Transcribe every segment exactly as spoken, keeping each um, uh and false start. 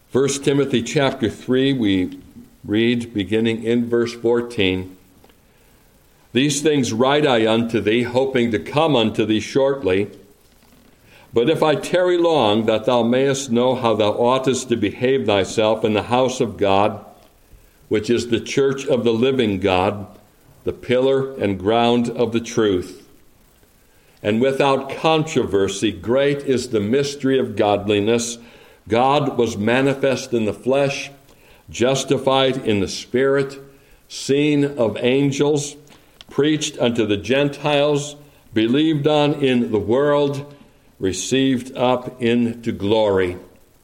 First Timothy chapter three, we read, beginning in verse fourteen, "These things write I unto thee, hoping to come unto thee shortly. But if I tarry long, that thou mayest know how thou oughtest to behave thyself in the house of God, which is the church of the living God, the pillar and ground of the truth. And without controversy, great is the mystery of godliness. God was manifest in the flesh, justified in the spirit, seen of angels, preached unto the Gentiles, believed on in the world, received up into glory."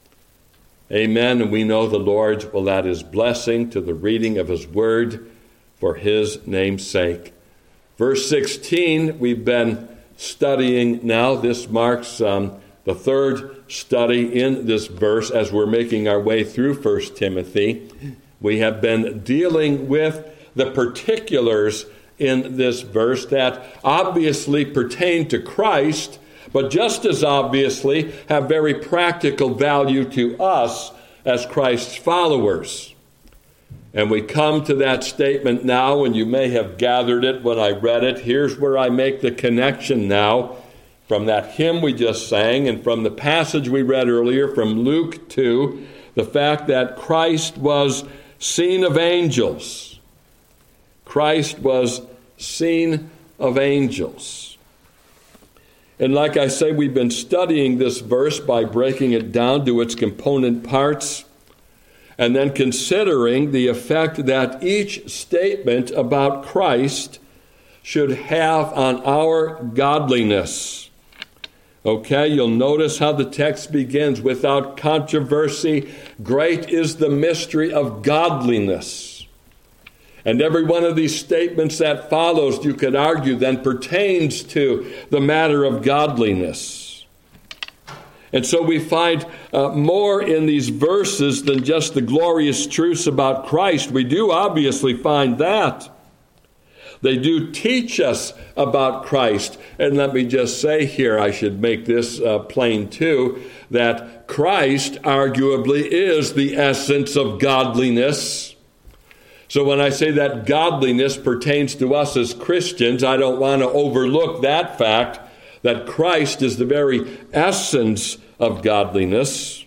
Amen. And we know the Lord will add his blessing to the reading of his word for his name's sake. Verse sixteen, we've been studying now. This marks um, the third study in this verse as we're making our way through First Timothy. We have been dealing with the particulars in this verse that obviously pertain to Christ, but just as obviously have very practical value to us as Christ's followers. And we come to that statement now, and you may have gathered it when I read it. Here's where I make the connection now from that hymn we just sang and from the passage we read earlier from Luke two, the fact that Christ was seen of angels. Christ was seen of angels. And like I say, we've been studying this verse by breaking it down to its component parts and then considering the effect that each statement about Christ should have on our godliness. Okay, you'll notice how the text begins, "Without controversy, great is the mystery of godliness." And every one of these statements that follows, you could argue, then pertains to the matter of godliness. And so we find uh, more in these verses than just the glorious truths about Christ. We do obviously find that. They do teach us about Christ. And let me just say here, I should make this uh, plain too, that Christ arguably is the essence of godliness. So when I say that godliness pertains to us as Christians, I don't want to overlook that fact that Christ is the very essence of godliness.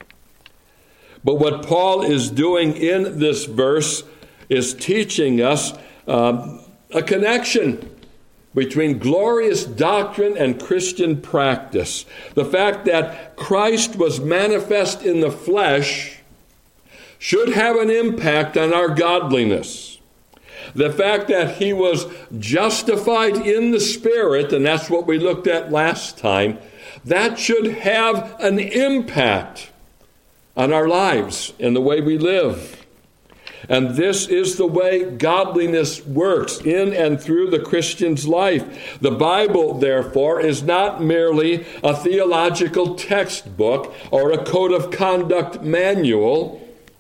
But what Paul is doing in this verse is teaching us uh, a connection between glorious doctrine and Christian practice. The fact that Christ was manifest in the flesh should have an impact on our godliness. The fact that he was justified in the Spirit, and that's what we looked at last time, that should have an impact on our lives and the way we live. And this is the way godliness works in and through the Christian's life. The Bible, therefore, is not merely a theological textbook or a code of conduct manual.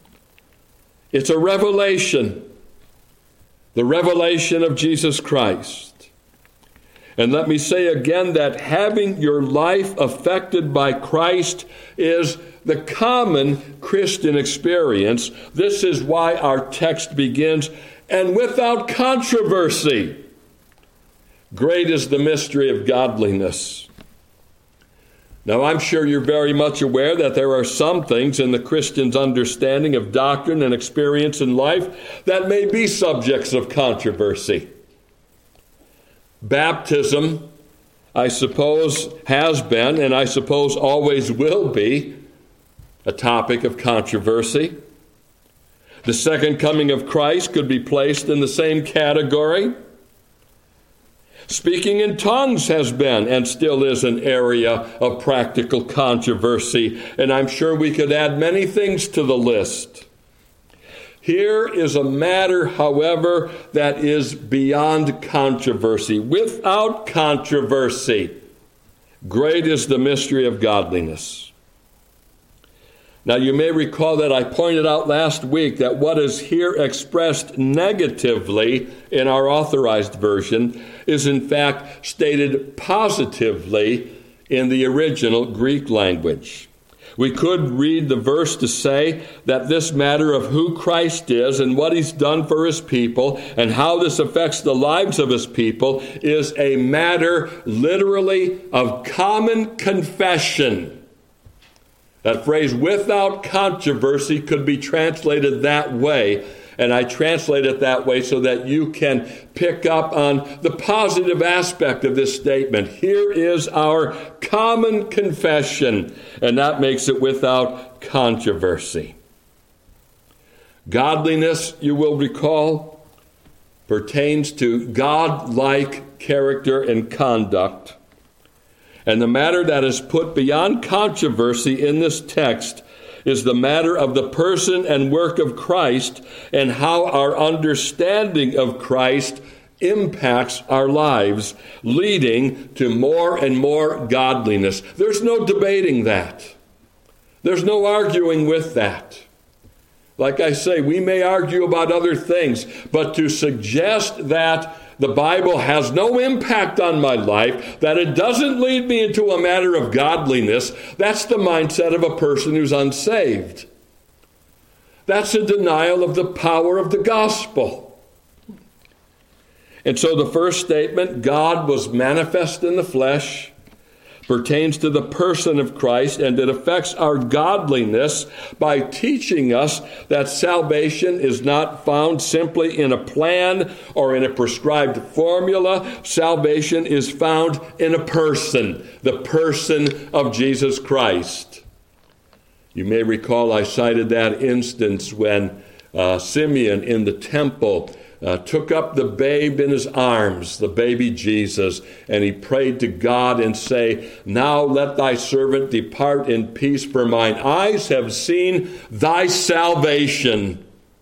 It's a revelation, the revelation of Jesus Christ. And let me say again that having your life affected by Christ is the common Christian experience. This is why our text begins, "And without controversy, great is the mystery of godliness." Now, I'm sure you're very much aware that there are some things in the Christian's understanding of doctrine and experience in life that may be subjects of controversy. Baptism, I suppose, has been, and I suppose always will be, a topic of controversy. The second coming of Christ could be placed in the same category. Speaking in tongues has been and still is an area of practical controversy, and I'm sure we could add many things to the list. Here is a matter, however, that is beyond controversy. Without controversy, great is the mystery of godliness. Now, you may recall that I pointed out last week that what is here expressed negatively in our authorized version is in fact stated positively in the original Greek language. We could read the verse to say that this matter of who Christ is and what he's done for his people and how this affects the lives of his people is a matter literally of common confession. That phrase, without controversy, could be translated that way. And I translate it that way so that you can pick up on the positive aspect of this statement. Here is our common confession, and that makes it without controversy. Godliness, you will recall, pertains to God-like character and conduct. And the matter that is put beyond controversy in this text is the matter of the person and work of Christ and how our understanding of Christ impacts our lives, leading to more and more godliness. There's no debating that. There's no arguing with that. Like I say, we may argue about other things, but to suggest that the Bible has no impact on my life, that it doesn't lead me into a matter of godliness, that's the mindset of a person who's unsaved. That's a denial of the power of the gospel. And so the first statement, God was manifest in the flesh, pertains to the person of Christ, and it affects our godliness by teaching us that salvation is not found simply in a plan or in a prescribed formula. Salvation is found in a person, the person of Jesus Christ. You may recall I cited that instance when uh, Simeon in the temple Uh, took up the babe in his arms, the baby Jesus, and he prayed to God and say, "Now let thy servant depart in peace, for mine eyes have seen thy salvation."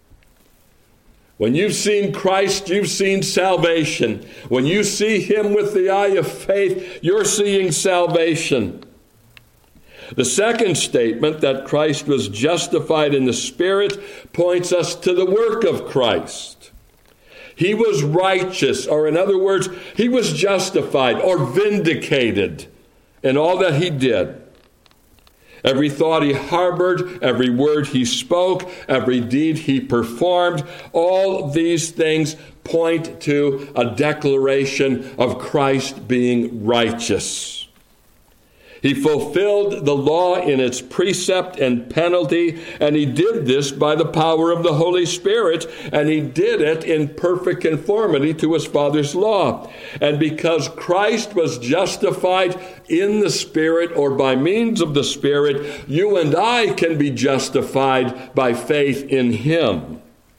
When you've seen Christ, you've seen salvation. When you see him with the eye of faith, you're seeing salvation. The second statement, that Christ was justified in the Spirit, points us to the work of Christ. He was righteous, or in other words, he was justified or vindicated in all that he did. Every thought he harbored, every word he spoke, every deed he performed, all these things point to a declaration of Christ being righteous. He fulfilled the law in its precept and penalty, and he did this by the power of the Holy Spirit, and he did it in perfect conformity to his Father's law. And because Christ was justified in the Spirit, or by means of the Spirit, you and I can be justified by faith in him.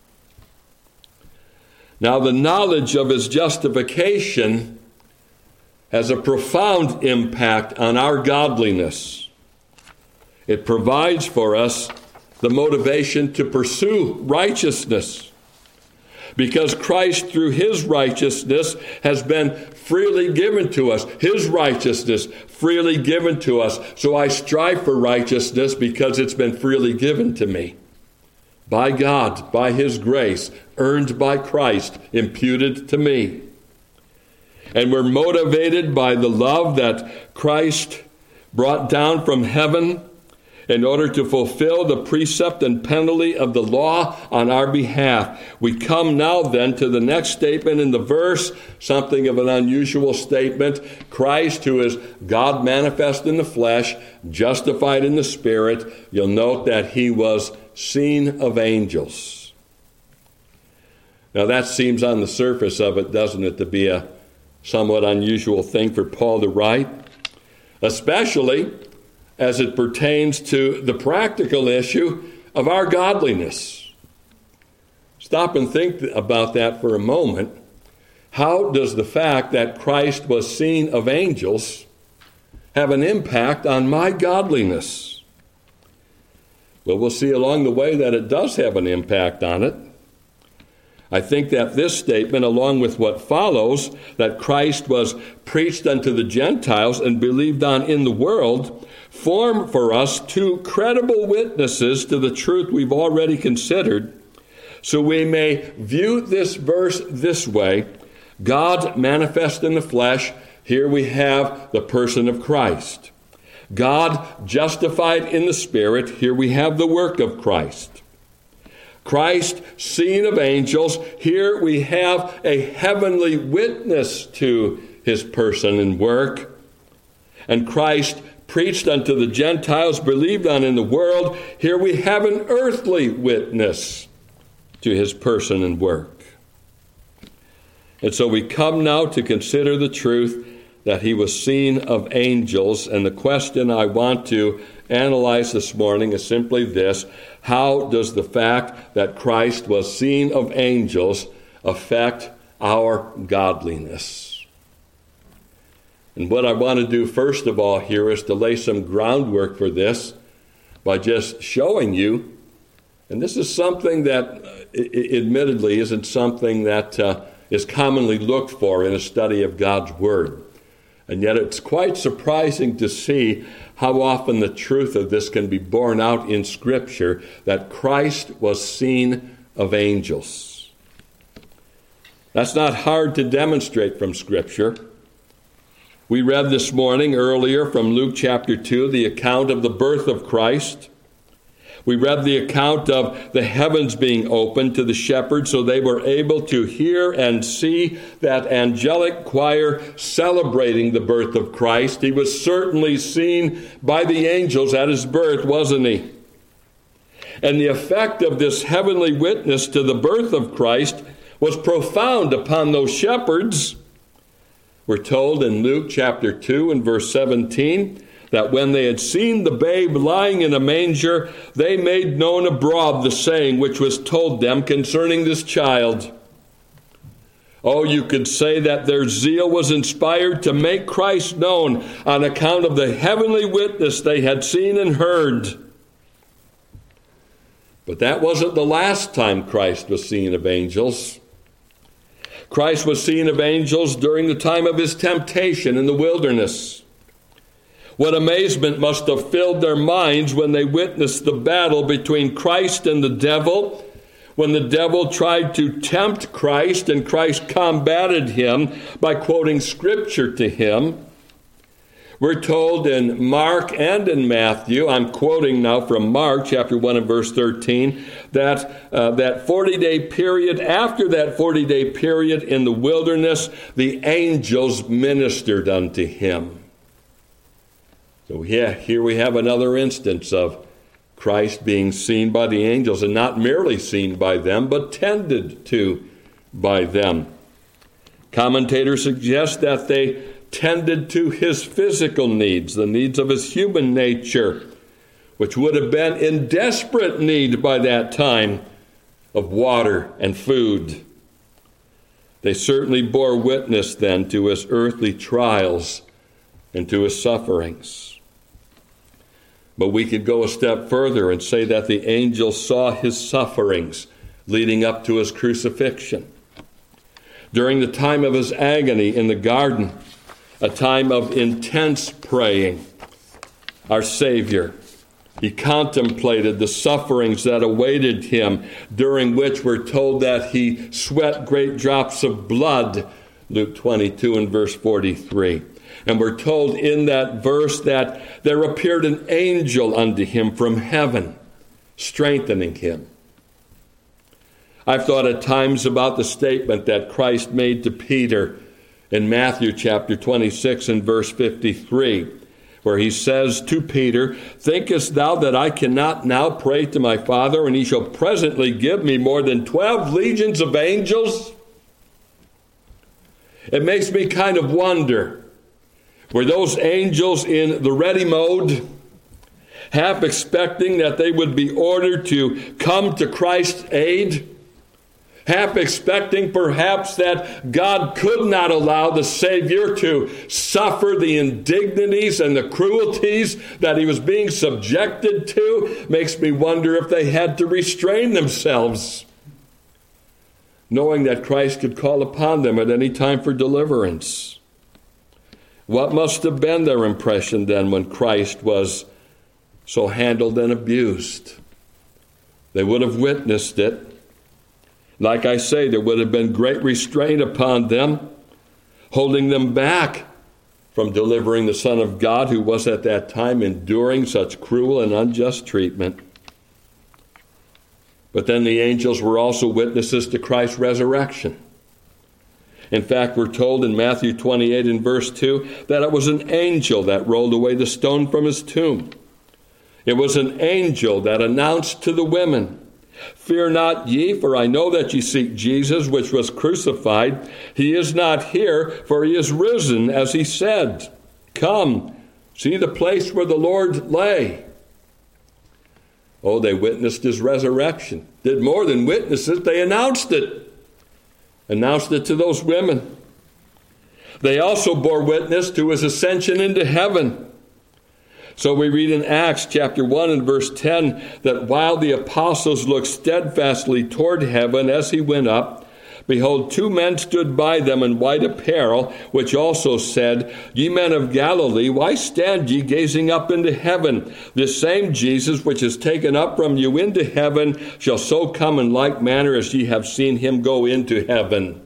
Now, the knowledge of his justification has a profound impact on our godliness. It provides for us the motivation to pursue righteousness, because Christ, through his righteousness, has been freely given to us. His righteousness freely given to us. So I strive for righteousness because it's been freely given to me. By God, by his grace, earned by Christ, imputed to me. And we're motivated by the love that Christ brought down from heaven in order to fulfill the precept and penalty of the law on our behalf. We come now then to the next statement in the verse, something of an unusual statement. Christ, who is God manifest in the flesh, justified in the Spirit. You'll note that he was seen of angels. Now that seems on the surface of it, doesn't it, to be a somewhat unusual thing for Paul to write, especially as it pertains to the practical issue of our godliness. Stop and think about that for a moment. How does the fact that Christ was seen of angels have an impact on my godliness? Well, we'll see along the way that it does have an impact on it. I think that this statement, along with what follows, that Christ was preached unto the Gentiles and believed on in the world, form for us two credible witnesses to the truth we've already considered. So we may view this verse this way: God manifest in the flesh. Here we have the person of Christ. God justified in the Spirit. Here we have the work of Christ. Christ seen of angels. Here we have a heavenly witness to his person and work. And Christ preached unto the Gentiles, believed on in the world. Here we have an earthly witness to his person and work. And so we come now to consider the truth that he was seen of angels. And the question I want to analyze this morning is simply this: how does the fact that Christ was seen of angels affect our godliness? And what I want to do first of all here is to lay some groundwork for this by just showing you, and this is something that uh, admittedly isn't something that uh, is commonly looked for in a study of God's Word. And yet it's quite surprising to see how often the truth of this can be borne out in Scripture, that Christ was seen of angels. That's not hard to demonstrate from Scripture. We read this morning earlier from Luke chapter two the account of the birth of Christ. We read the account of the heavens being opened to the shepherds so they were able to hear and see that angelic choir celebrating the birth of Christ. He was certainly seen by the angels at his birth, wasn't he? And the effect of this heavenly witness to the birth of Christ was profound upon those shepherds. We're told in Luke chapter two and verse seventeen, that when they had seen the babe lying in a manger, they made known abroad the saying which was told them concerning this child. Oh, you could say that their zeal was inspired to make Christ known on account of the heavenly witness they had seen and heard. But that wasn't the last time Christ was seen of angels. Christ was seen of angels during the time of his temptation in the wilderness. What amazement must have filled their minds when they witnessed the battle between Christ and the devil, when the devil tried to tempt Christ and Christ combated him by quoting Scripture to him. We're told in Mark and in Matthew, I'm quoting now from Mark chapter one and verse thirteen, that uh, that forty-day period, after that forty-day period in the wilderness, the angels ministered unto him. So yeah, here we have another instance of Christ being seen by the angels, and not merely seen by them, but tended to by them. Commentators suggest that they tended to his physical needs, the needs of his human nature, which would have been in desperate need by that time of water and food. They certainly bore witness then to his earthly trials and to his sufferings. But we could go a step further and say that the angels saw his sufferings leading up to his crucifixion. During the time of his agony in the garden, a time of intense praying, our Savior, he contemplated the sufferings that awaited him, during which we're told that he sweat great drops of blood, Luke twenty-two and verse forty-three. And we're told in that verse that there appeared an angel unto him from heaven, strengthening him. I've thought at times about the statement that Christ made to Peter in Matthew chapter twenty-six and verse fifty-three, where he says to Peter, "Thinkest thou that I cannot now pray to my Father, and he shall presently give me more than twelve legions of angels?" It makes me kind of wonder, were those angels in the ready mode, half expecting that they would be ordered to come to Christ's aid, half expecting perhaps that God could not allow the Savior to suffer the indignities and the cruelties that he was being subjected to? Makes me wonder if they had to restrain themselves, knowing that Christ could call upon them at any time for deliverance. What must have been their impression then when Christ was so handled and abused? They would have witnessed it. Like I say, there would have been great restraint upon them, holding them back from delivering the Son of God, who was at that time enduring such cruel and unjust treatment. But then the angels were also witnesses to Christ's resurrection. In fact, we're told in Matthew twenty-eight and verse two that it was an angel that rolled away the stone from his tomb. It was an angel that announced to the women, "Fear not ye, for I know that ye seek Jesus, which was crucified. He is not here, for he is risen, as he said. Come, see the place where the Lord lay." Oh, they witnessed his resurrection. Did more than witness it, they announced it. Announced it to those women. They also bore witness to his ascension into heaven. So we read in Acts chapter one and verse ten that while the apostles looked steadfastly toward heaven as he went up, behold, two men stood by them in white apparel, which also said, "Ye men of Galilee, why stand ye gazing up into heaven? This same Jesus which is taken up from you into heaven shall so come in like manner as ye have seen him go into heaven."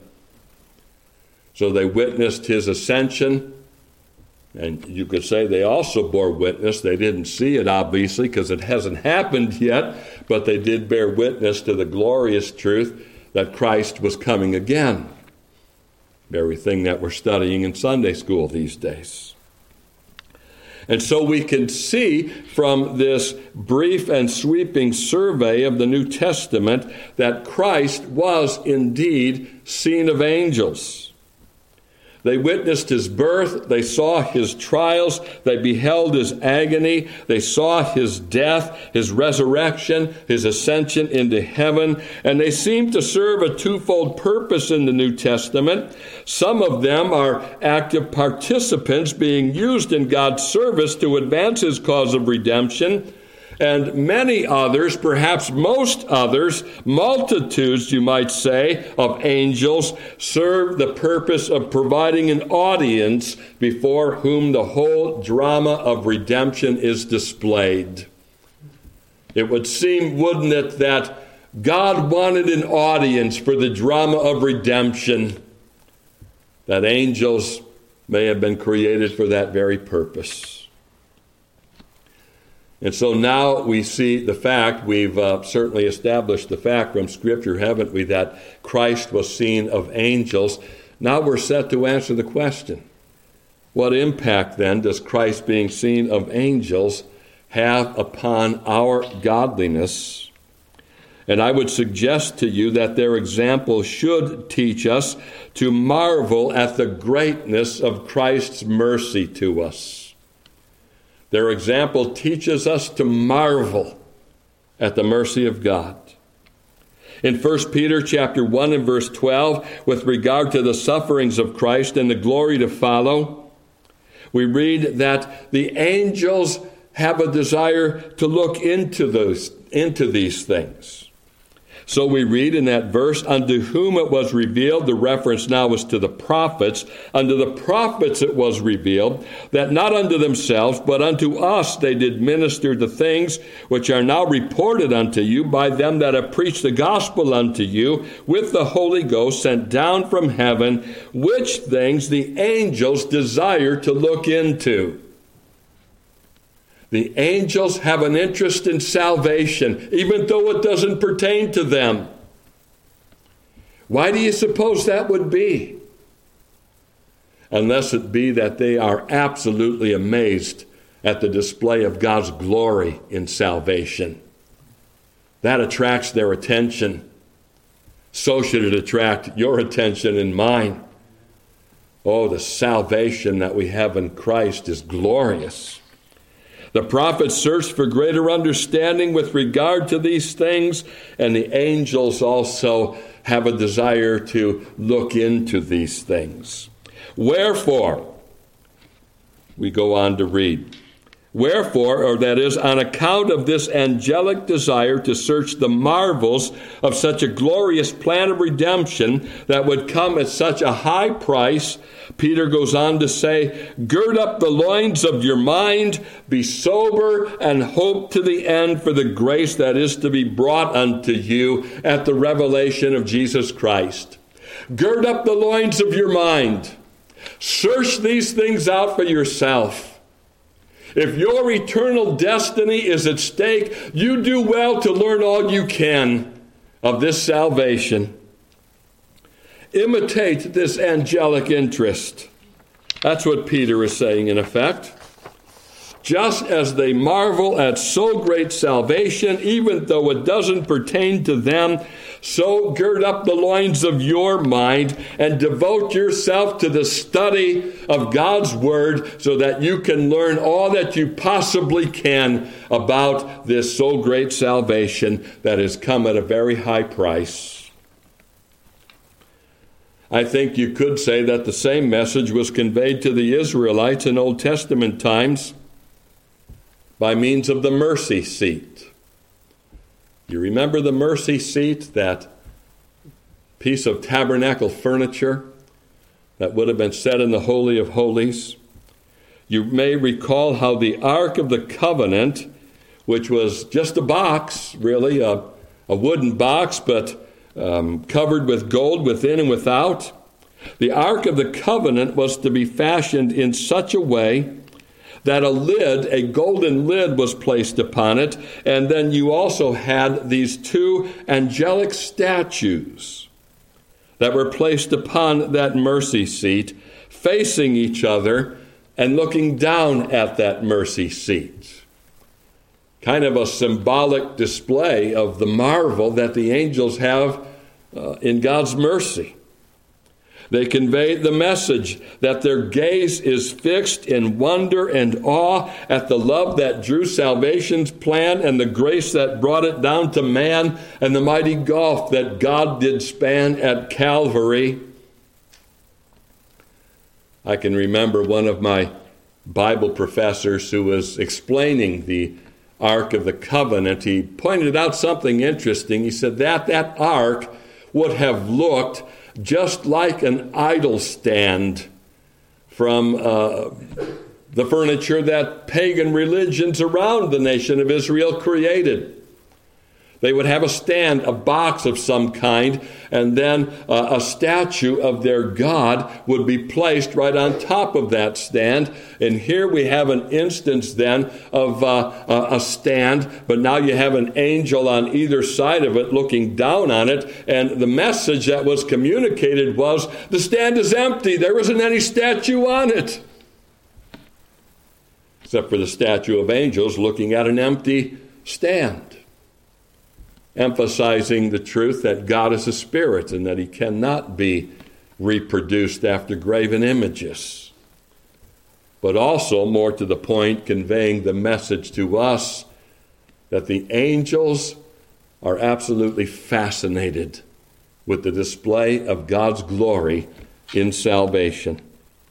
So they witnessed his ascension. And you could say they also bore witness. They didn't see it, obviously, because it hasn't happened yet, but they did bear witness to the glorious truth that Christ was coming again. Very thing that we're studying in Sunday school these days. And so we can see from this brief and sweeping survey of the New Testament that Christ was indeed seen of angels. They witnessed his birth, they saw his trials, they beheld his agony, they saw his death, his resurrection, his ascension into heaven, and they seem to serve a twofold purpose in the New Testament. Some of them are active participants being used in God's service to advance his cause of redemption. And many others, perhaps most others, multitudes, you might say, of angels, serve the purpose of providing an audience before whom the whole drama of redemption is displayed. It would seem, wouldn't it, that God wanted an audience for the drama of redemption, that angels may have been created for that very purpose. And so now we see the fact, we've uh, certainly established the fact from Scripture, haven't we, that Christ was seen of angels. Now we're set to answer the question, what impact then does Christ being seen of angels have upon our godliness? And I would suggest to you that their example should teach us to marvel at the greatness of Christ's mercy to us. Their example teaches us to marvel at the mercy of God. In First Peter chapter one and verse twelve, with regard to the sufferings of Christ and the glory to follow, we read that the angels have a desire to look into those, into these things. So we read in that verse, unto whom it was revealed, the reference now is to the prophets, unto the prophets it was revealed, that not unto themselves, but unto us they did minister the things which are now reported unto you by them that have preached the gospel unto you with the Holy Ghost sent down from heaven, which things the angels desire to look into. The angels have an interest in salvation, even though it doesn't pertain to them. Why do you suppose that would be? Unless it be that they are absolutely amazed at the display of God's glory in salvation. That attracts their attention. So should it attract your attention and mine. Oh, the salvation that we have in Christ is glorious. The prophets searched for greater understanding with regard to these things, and the angels also have a desire to look into these things. Wherefore, we go on to read, wherefore, or that is, on account of this angelic desire to search the marvels of such a glorious plan of redemption that would come at such a high price, Peter goes on to say, gird up the loins of your mind, be sober, and hope to the end for the grace that is to be brought unto you at the revelation of Jesus Christ. Gird up the loins of your mind. Search these things out for yourself. If your eternal destiny is at stake, you do well to learn all you can of this salvation. Imitate this angelic interest. That's what Peter is saying, in effect. Just as they marvel at so great salvation, even though it doesn't pertain to them, so gird up the loins of your mind and devote yourself to the study of God's Word so that you can learn all that you possibly can about this so great salvation that has come at a very high price. I think you could say that the same message was conveyed to the Israelites in Old Testament times by means of the mercy seat. You remember the mercy seat, that piece of tabernacle furniture that would have been set in the Holy of Holies? You may recall how the Ark of the Covenant, which was just a box, really, a, a wooden box, but um, covered with gold within and without. The Ark of the Covenant was to be fashioned in such a way that a lid, a golden lid, was placed upon it, and then you also had these two angelic statues that were placed upon that mercy seat, facing each other and looking down at that mercy seat. Kind of a symbolic display of the marvel that the angels have uh, in God's mercy. They convey the message that their gaze is fixed in wonder and awe at the love that drew salvation's plan and the grace that brought it down to man and the mighty gulf that God did span at Calvary. I can remember one of my Bible professors who was explaining the Ark of the Covenant. He pointed out something interesting. He said that that ark would have looked just like an idol stand from uh, the furniture that pagan religions around the nation of Israel created. They would have a stand, a box of some kind, and then uh, a statue of their god would be placed right on top of that stand. And here we have an instance then of uh, a stand, but now you have an angel on either side of it looking down on it. And the message that was communicated was, the stand is empty. There isn't any statue on it, except for the statue of angels looking at an empty stand, emphasizing the truth that God is a spirit and that he cannot be reproduced after graven images. But also, more to the point, conveying the message to us that the angels are absolutely fascinated with the display of God's glory in salvation.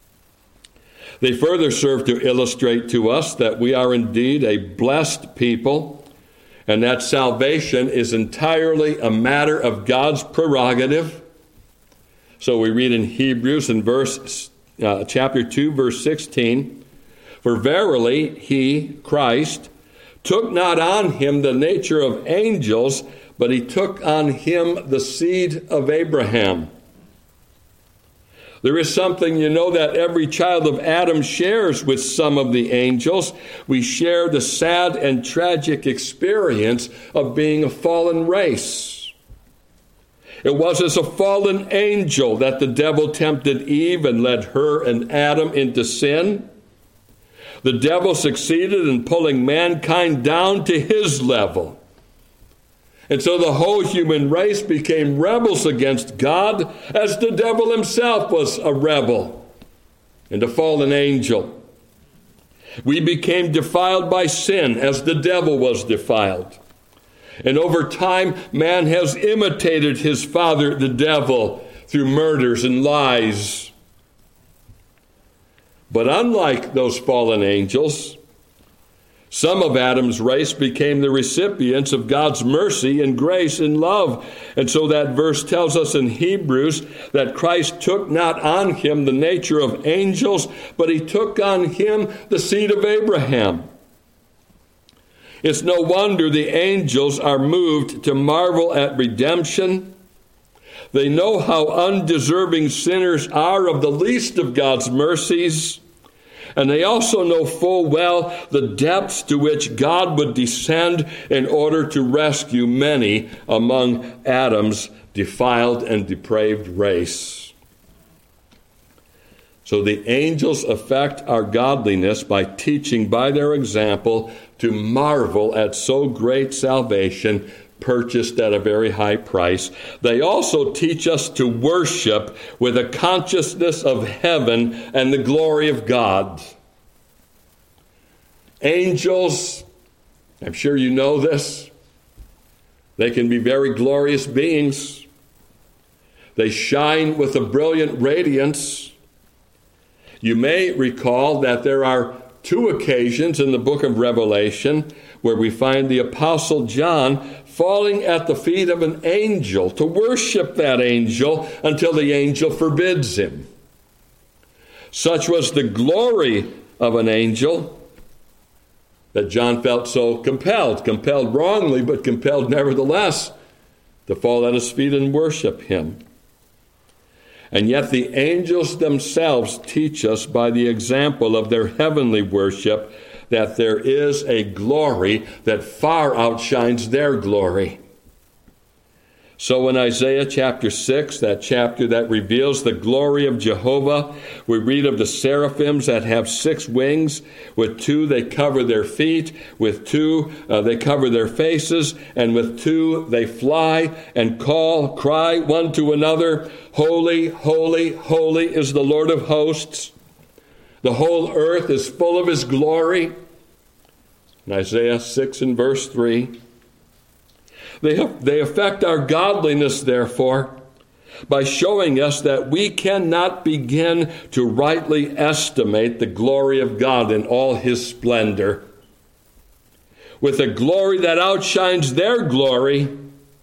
They further serve to illustrate to us that we are indeed a blessed people, and that salvation is entirely a matter of God's prerogative. So we read in Hebrews in verse uh, chapter two, verse sixteen, "For verily he, Christ, took not on him the nature of angels, but he took on him the seed of Abraham." There is something, you know, that every child of Adam shares with some of the angels. We share the sad and tragic experience of being a fallen race. It was as a fallen angel that the devil tempted Eve and led her and Adam into sin. The devil succeeded in pulling mankind down to his level. And so the whole human race became rebels against God, as the devil himself was a rebel and a fallen angel. We became defiled by sin, as the devil was defiled. And over time, man has imitated his father, the devil, through murders and lies. But unlike those fallen angels, some of Adam's race became the recipients of God's mercy and grace and love. And so that verse tells us in Hebrews that Christ took not on him the nature of angels, but he took on him the seed of Abraham. It's no wonder the angels are moved to marvel at redemption. They know how undeserving sinners are of the least of God's mercies. And they also know full well the depths to which God would descend in order to rescue many among Adam's defiled and depraved race. So the angels affect our godliness by teaching by their example to marvel at so great salvation purchased at a very high price. They also teach us to worship with a consciousness of heaven and the glory of God. Angels, I'm sure you know this, they can be very glorious beings. They shine with a brilliant radiance. You may recall that there are two occasions in the book of Revelation where we find the Apostle John falling at the feet of an angel to worship that angel until the angel forbids him. Such was the glory of an angel that John felt so compelled, compelled wrongly, but compelled nevertheless to fall at his feet and worship him. And yet the angels themselves teach us by the example of their heavenly worship that there is a glory that far outshines their glory. So in Isaiah chapter six, that chapter that reveals the glory of Jehovah, we read of the seraphims that have six wings. With two they cover their feet, with two uh, they cover their faces, and with two they fly and call, cry one to another, Holy, holy, holy is the Lord of hosts. The whole earth is full of his glory. In Isaiah six and verse three. They, they affect our godliness, therefore, by showing us that we cannot begin to rightly estimate the glory of God in all his splendor. With a glory that outshines their glory,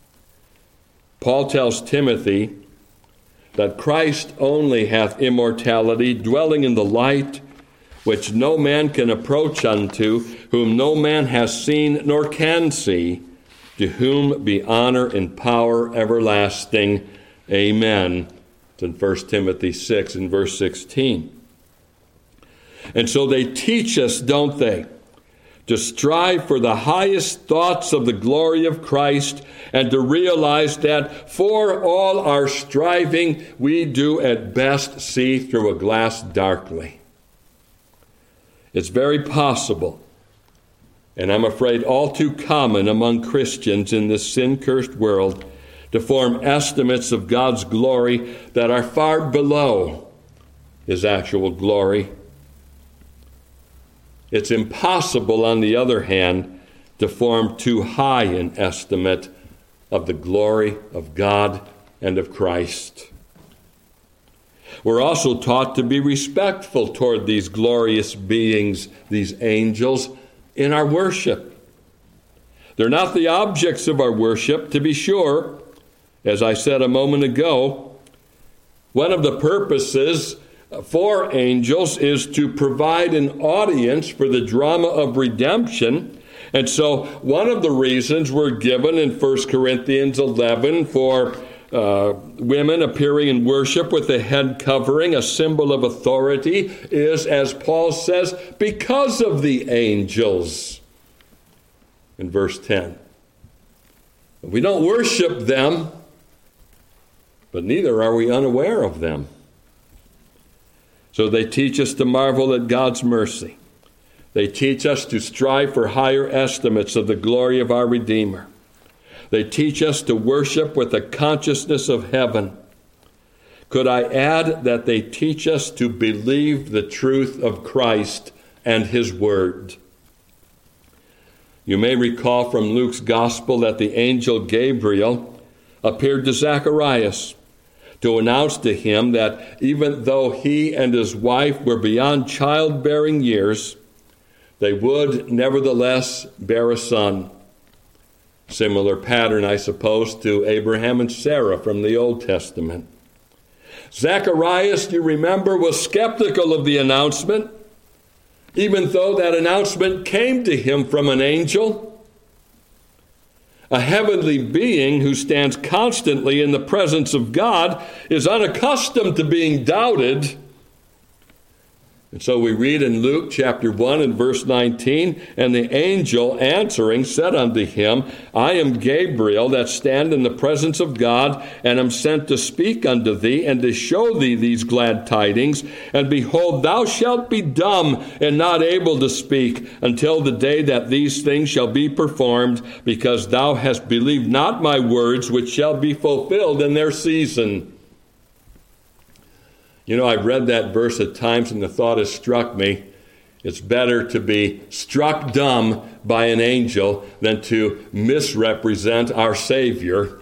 Paul tells Timothy that Christ only hath immortality, dwelling in the light, which no man can approach unto, whom no man has seen nor can see, to whom be honor and power everlasting. Amen. It's in First Timothy six and verse sixteen. And so they teach us, don't they, to strive for the highest thoughts of the glory of Christ and to realize that for all our striving, we do at best see through a glass darkly. It's very possible, and I'm afraid all too common among Christians in this sin-cursed world, to form estimates of God's glory that are far below his actual glory. It's impossible, on the other hand, to form too high an estimate of the glory of God and of Christ. We're also taught to be respectful toward these glorious beings, these angels, in our worship. They're not the objects of our worship, to be sure. As I said a moment ago, one of the purposes for angels is to provide an audience for the drama of redemption. And so one of the reasons we're given in First Corinthians eleven for uh, women appearing in worship with the head covering, a symbol of authority, is, as Paul says, because of the angels. In verse ten. We don't worship them, but neither are we unaware of them. So they teach us to marvel at God's mercy. They teach us to strive for higher estimates of the glory of our Redeemer. They teach us to worship with a consciousness of heaven. Could I add that they teach us to believe the truth of Christ and his word? You may recall from Luke's gospel that the angel Gabriel appeared to Zacharias to announce to him that even though he and his wife were beyond childbearing years, they would nevertheless bear a son. Similar pattern, I suppose, to Abraham and Sarah from the Old Testament. Zacharias, you remember, was skeptical of the announcement, even though that announcement came to him from an angel. A heavenly being who stands constantly in the presence of God is unaccustomed to being doubted. And so we read in Luke chapter one and verse nineteen, and the angel answering said unto him, I am Gabriel that stand in the presence of God, and am sent to speak unto thee, and to show thee these glad tidings. And behold, thou shalt be dumb and not able to speak until the day that these things shall be performed, because thou hast believed not my words, which shall be fulfilled in their season. You know, I've read that verse at times and the thought has struck me. It's better to be struck dumb by an angel than to misrepresent our Savior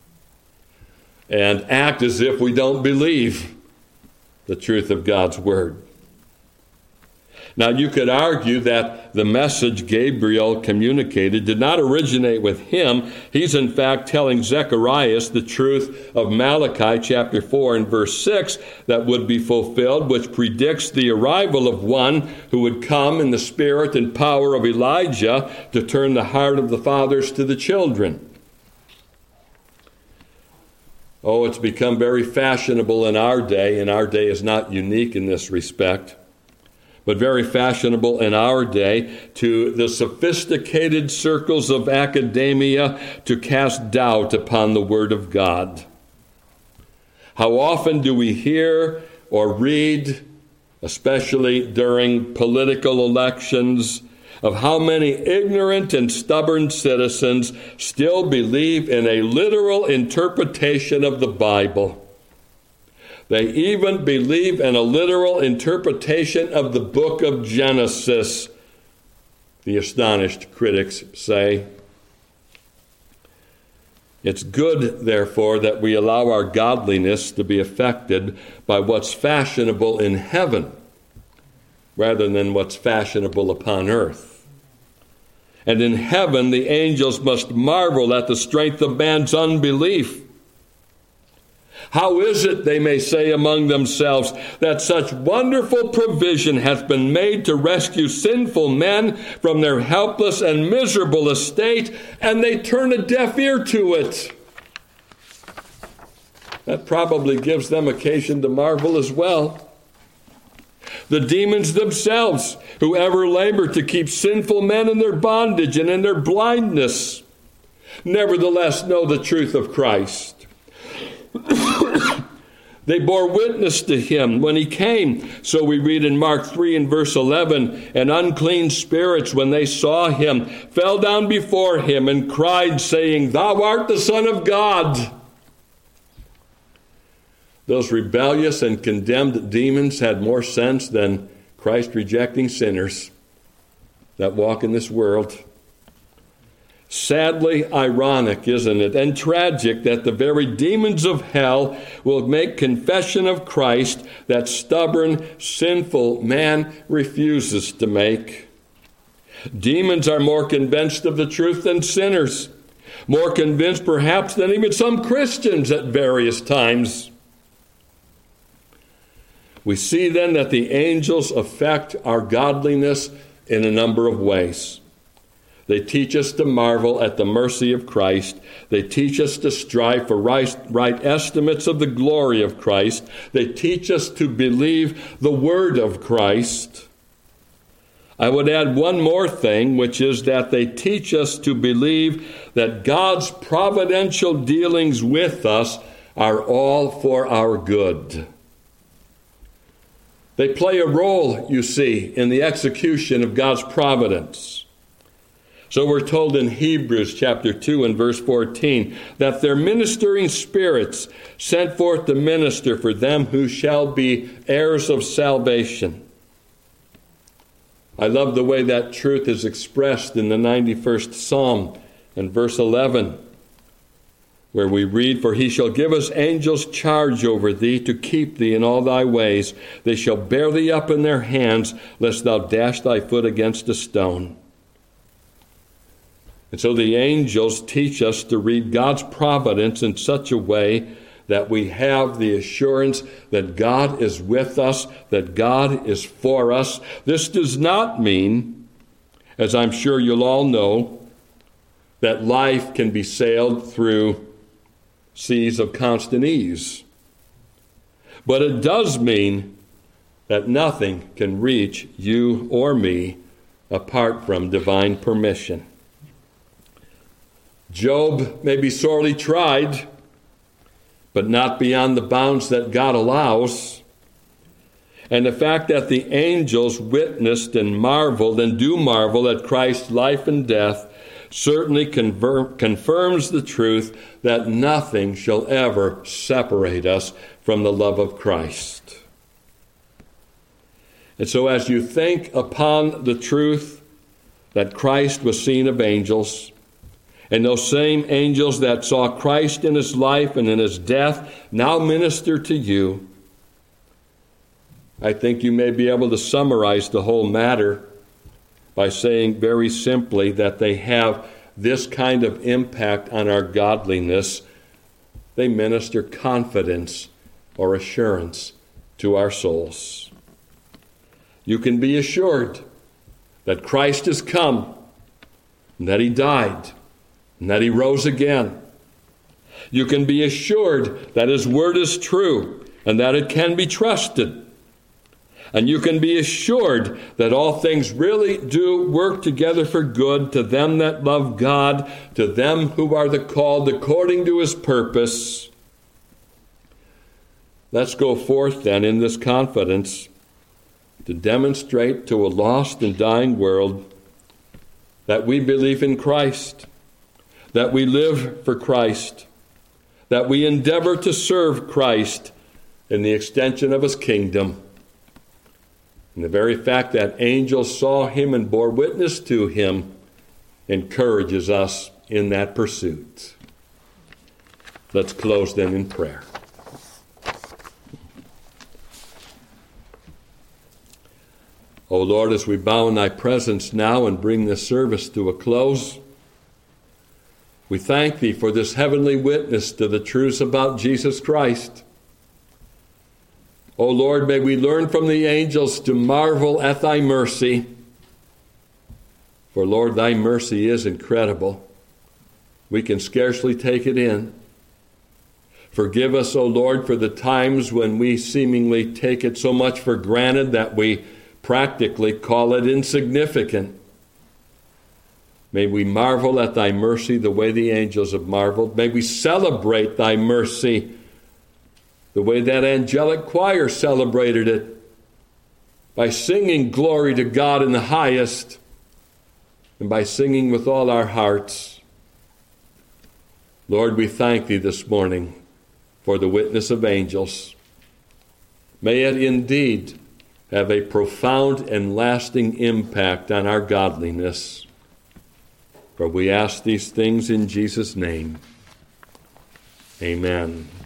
and act as if we don't believe the truth of God's Word. Now, you could argue that the message Gabriel communicated did not originate with him. He's in fact telling Zechariah the truth of Malachi chapter four and verse six that would be fulfilled, which predicts the arrival of one who would come in the spirit and power of Elijah to turn the heart of the fathers to the children. Oh, it's become very fashionable in our day, and our day is not unique in this respect, but very fashionable in our day to the sophisticated circles of academia to cast doubt upon the Word of God. How often do we hear or read, especially during political elections, of how many ignorant and stubborn citizens still believe in a literal interpretation of the Bible. They even believe in a literal interpretation of the book of Genesis, the astonished critics say. It's good, therefore, that we allow our godliness to be affected by what's fashionable in heaven rather than what's fashionable upon earth. And in heaven, the angels must marvel at the strength of man's unbelief. How is it, they may say among themselves, that such wonderful provision hath been made to rescue sinful men from their helpless and miserable estate, and they turn a deaf ear to it? That probably gives them occasion to marvel as well. The demons themselves, who ever labor to keep sinful men in their bondage and in their blindness, nevertheless know the truth of Christ. They bore witness to him when he came. So we read in Mark three and verse eleven, and unclean spirits, when they saw him, fell down before him and cried, saying, Thou art the Son of God. Those rebellious and condemned demons had more sense than Christ-rejecting sinners that walk in this world. Sadly ironic, isn't it? And tragic that the very demons of hell will make confession of Christ that stubborn, sinful man refuses to make. Demons are more convinced of the truth than sinners, more convinced perhaps than even some Christians at various times. We see then that the angels affect our godliness in a number of ways. They teach us to marvel at the mercy of Christ. They teach us to strive for right, right estimates of the glory of Christ. They teach us to believe the word of Christ. I would add one more thing, which is that they teach us to believe that God's providential dealings with us are all for our good. They play a role, you see, in the execution of God's providence. So we're told in Hebrews chapter two and verse fourteen that their ministering spirits sent forth to minister for them who shall be heirs of salvation. I love the way that truth is expressed in the ninety-first Psalm and verse eleven, where we read, For he shall give us angels charge over thee to keep thee in all thy ways. They shall bear thee up in their hands, lest thou dash thy foot against a stone. And so the angels teach us to read God's providence in such a way that we have the assurance that God is with us, that God is for us. This does not mean, as I'm sure you'll all know, that life can be sailed through seas of constant ease. But it does mean that nothing can reach you or me apart from divine permission. Job may be sorely tried, but not beyond the bounds that God allows. And the fact that the angels witnessed and marveled and do marvel at Christ's life and death certainly confirm, confirms the truth that nothing shall ever separate us from the love of Christ. And so as you think upon the truth that Christ was seen of angels, and those same angels that saw Christ in his life and in his death now minister to you, I think you may be able to summarize the whole matter by saying very simply that they have this kind of impact on our godliness. They minister confidence or assurance to our souls. You can be assured that Christ has come, and that he died, and that he rose again. You can be assured that his word is true, and that it can be trusted. And you can be assured that all things really do work together for good to them that love God, to them who are the called according to his purpose. Let's go forth then in this confidence to demonstrate to a lost and dying world that we believe in Christ, that we live for Christ, that we endeavor to serve Christ in the extension of his kingdom. And the very fact that angels saw him and bore witness to him encourages us in that pursuit. Let's close then in prayer. O Lord, as we bow in thy presence now and bring this service to a close, we thank thee for this heavenly witness to the truths about Jesus Christ. O Lord, may we learn from the angels to marvel at thy mercy. For Lord, thy mercy is incredible. We can scarcely take it in. Forgive us, O Lord, for the times when we seemingly take it so much for granted that we practically call it insignificant. May we marvel at thy mercy the way the angels have marveled. May we celebrate thy mercy the way that angelic choir celebrated it, by singing glory to God in the highest, and by singing with all our hearts. Lord, we thank thee this morning for the witness of angels. May it indeed have a profound and lasting impact on our godliness. For we ask these things in Jesus' name. Amen.